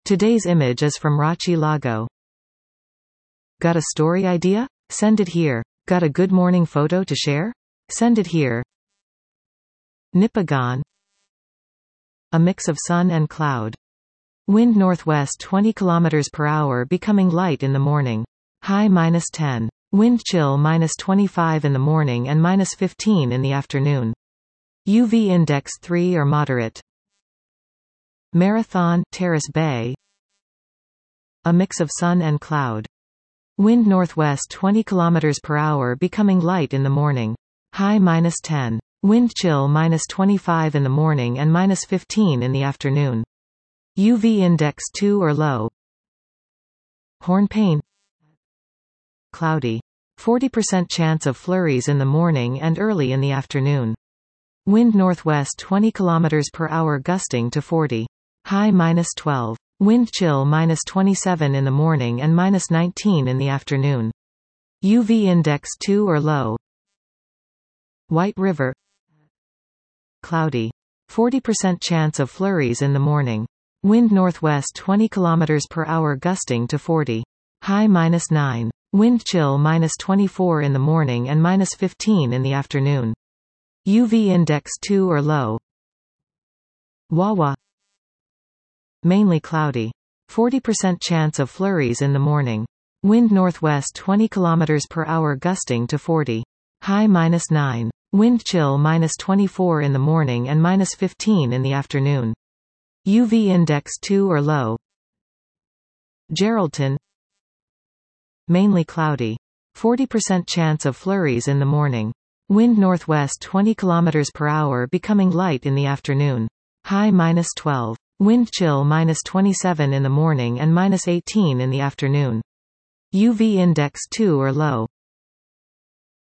Today's image is from Rachi Lago. Got a story idea? Send it here. Got a good morning photo to share? Send it here. Nipagon. A mix of sun and cloud. Wind northwest 20 km per hour, becoming light in the morning. High -10. Wind chill -25 in the morning and -15 in the afternoon. UV index 3 or moderate. Marathon, Terrace Bay. A mix of sun and cloud. Wind northwest 20 km per hour, becoming light in the morning. High -10. Wind chill -25 in the morning and -15 in the afternoon. UV index 2 or low. Hornpain. Cloudy. 40% chance of flurries in the morning and early in the afternoon. Wind northwest 20 km per hour, gusting to 40. High -12. Wind chill -27 in the morning and -19 in the afternoon. UV index 2 or low. White River. Cloudy. 40% chance of flurries in the morning. Wind northwest 20 km per hour, gusting to 40. High -9. Wind chill -24 in the morning and -15 in the afternoon. UV index 2 or low. Wawa. Mainly cloudy. 40% chance of flurries in the morning. Wind northwest 20 km per hour, gusting to 40. High -9. Wind chill -24 in the morning and -15 in the afternoon. UV index 2 or low. Geraldton. Mainly cloudy. 40% chance of flurries in the morning. Wind northwest 20 km per hour, becoming light in the afternoon. High -12. Wind chill -27 in the morning and -18 in the afternoon. UV index 2 or low.